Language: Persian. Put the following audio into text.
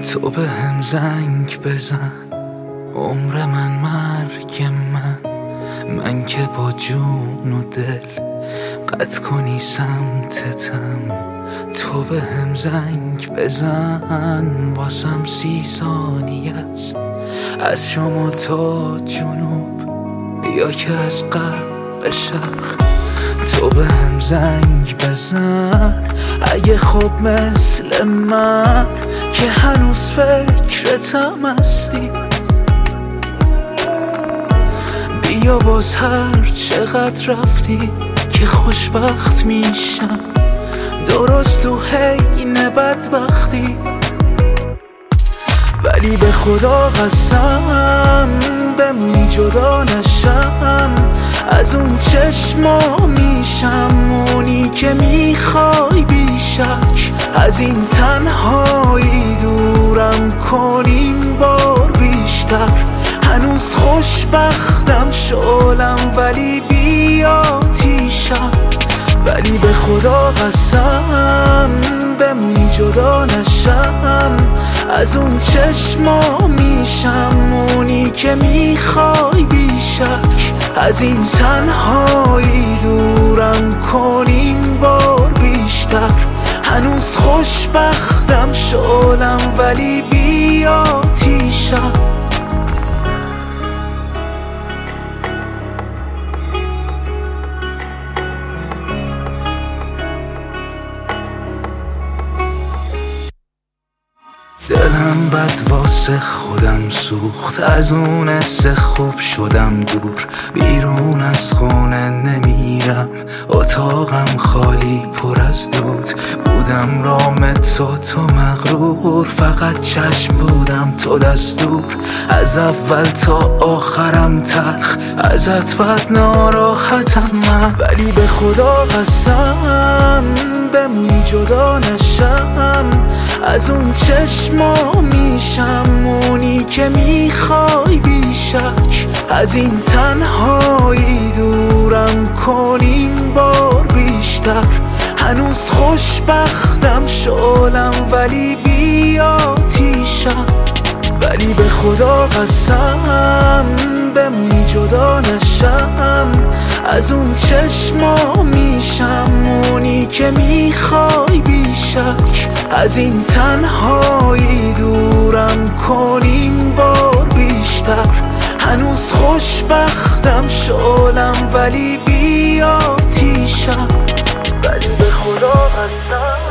تو به هم زنگ بزن، عمر من مرگ من که با جون و دل قطع کنی سمتتم. تو به هم زنگ بزن، واسم 30 ثانیه است، از شمال تا جنوب یا که از غرب به شرق. تو به هم زنگ بزن اگه خب مثل من که هنوز فکرتم هستی. بیا باز هر چقدر رفتی که خوشبخت میشم، درست تو حین بدبختی. ولی به خدا قسم بمونی جدا نشم از اون چشما، میشم اونی که میخوای بیشک. از این تنهایی دورم کنیم بار بیشتر. هنوز خوشبختم شعلم ولی بی آتیشم. ولی به خدا قسم بمونی جدا نشم از اون چشما، میشم اونی که میخوای بیشک. از این تنهایی دورم کنیم بار بیشتر. هنوز خوشبختم شعلم ولی بی آتیشم. دلم بد واسه خودم سوخت، از اون حس خوب شدم دور. بیرون از خونه نمیرم، اتاقم خالی پر از دود. بودم رام تو مغرور، فقط چشم بودم تو دستور. از اول تا آخرم تلخ، ازت بد ناراحتم من. ولی به خدا قسم بمونی جدا نشم از اون چشما، میشم اونی که میخوای بیشک. از این تنهایی دورم کنیم بار بیشتر. هنوز خوشبختم شعلم ولی بی آتیشم. ولی به خدا قسم بمونی جدا نشم از اون چشما، میشم اونی که میخوای بیشک. از این تنهایی دورم کنیم بار بیشتر. هنوز خوشبختم شعلم ولی بی آتیشم. ولی به خدا قسم